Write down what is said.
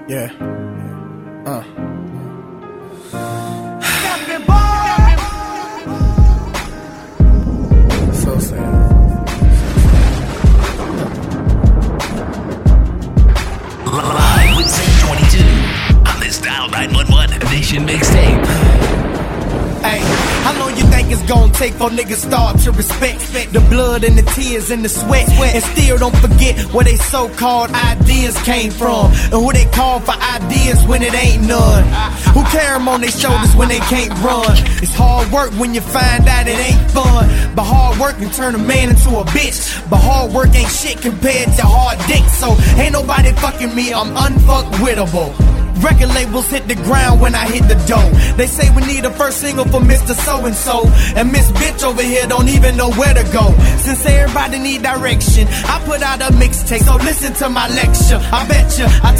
Yeah. So sad. Live with St22 on this Dial 911 Nation mixtape. Hey, how long you think it's gonna take for niggas start to respect the blood and the tears and the sweat, and still don't forget where they so-called ideas came from, and who they call for ideas when it ain't none? Who carry them on their shoulders when they can't run? It's hard work when you find out it ain't fun, but hard work can turn a man into a bitch, but hard work ain't shit compared to hard dick, so ain't nobody fucking me, I'm unfuckwittable. Record labels hit the ground when I hit the dough. They say we need a first single for Mr. So-and-so, and Miss Bitch over here don't even know where to go. Since everybody need direction, I put out a mixtape, so listen to my lecture. I bet you I